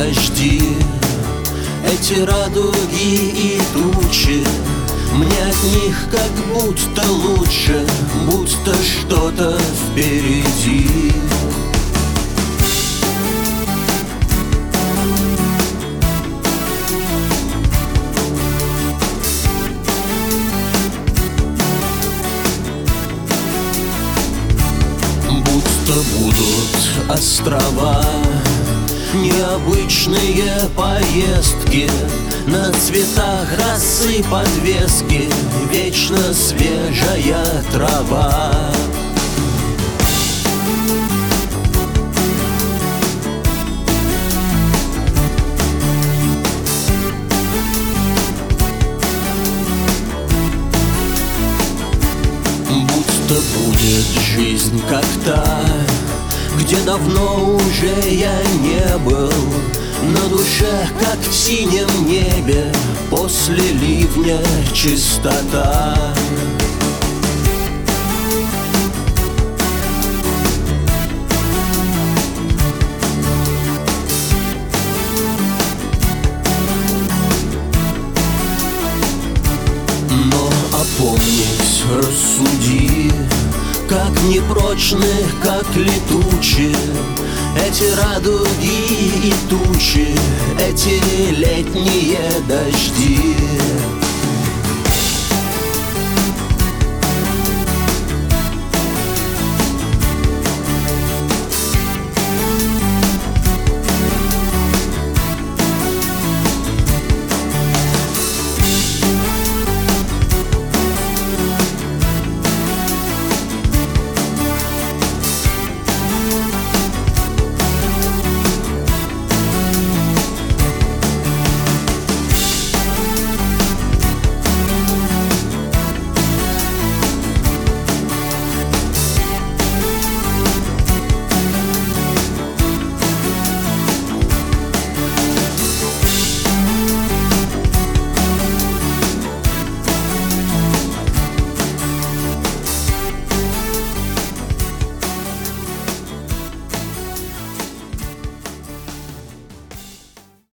дожди, эти радуги и тучи, мне от них как будто лучше, будто что-то впереди. Будто будут острова, необычные поездки, на цветах росы подвески, вечно свежая трава. Будто будет жизнь как та, где давно уже я не был, на душе, как в синем небе, после ливня чистота. Но опомнись, рассуди, как непрочны, как летучи эти радуги и тучи, эти летние дожди.